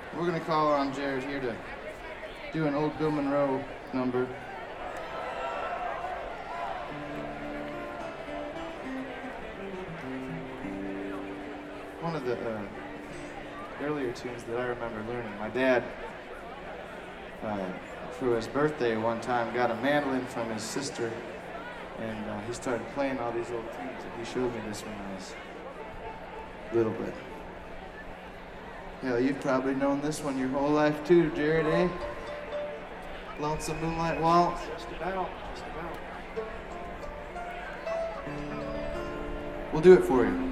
We're gonna call on Jared here to do an old Bill Monroe number. One of the earlier tunes that I remember learning. My dad, for his birthday one time, got a mandolin from his sister, and he started playing all these old tunes, and he showed me this when I was little bit. Hell, you've probably known this one your whole life too, Jared, eh? Lonesome Moonlight Waltz. Just about, just about. We'll do it for you.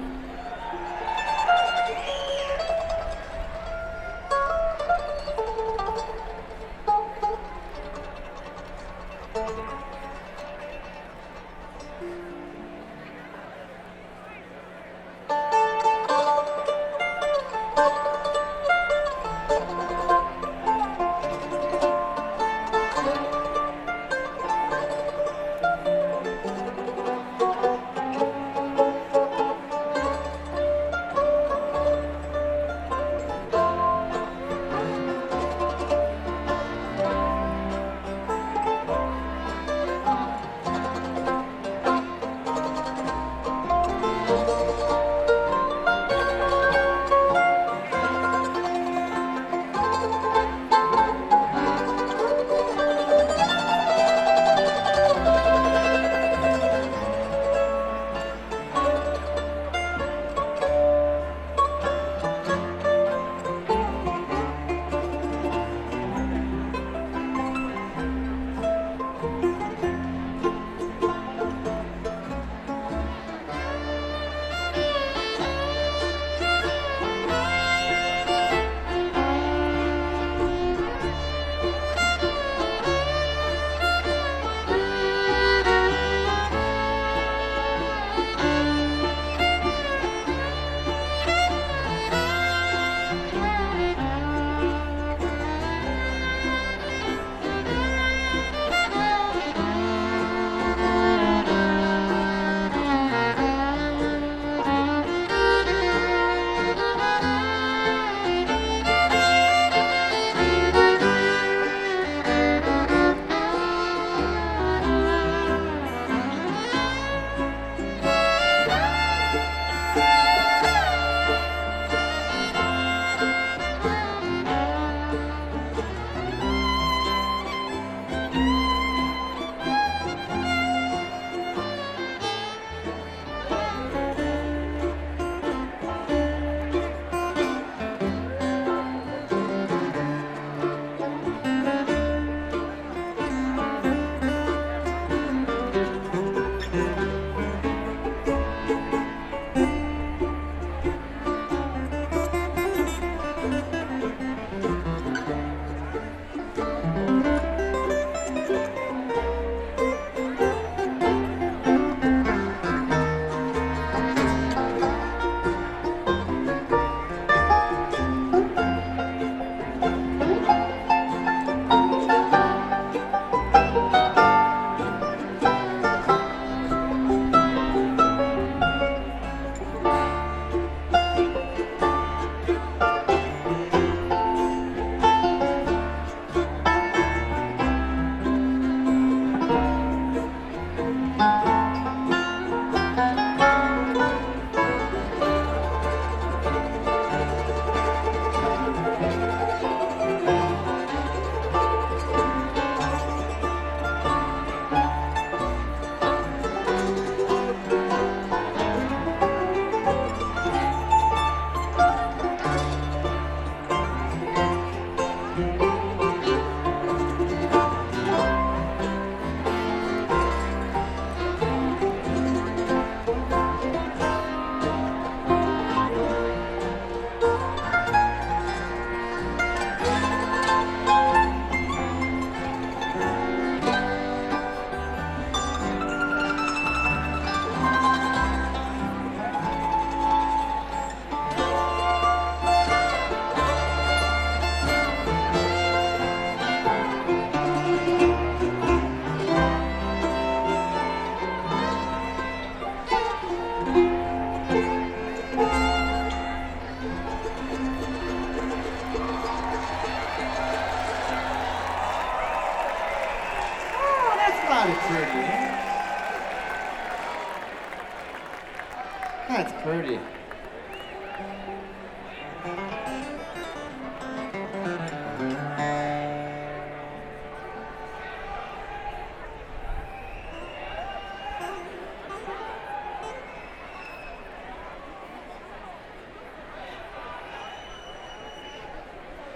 awfully pretty. That's pretty.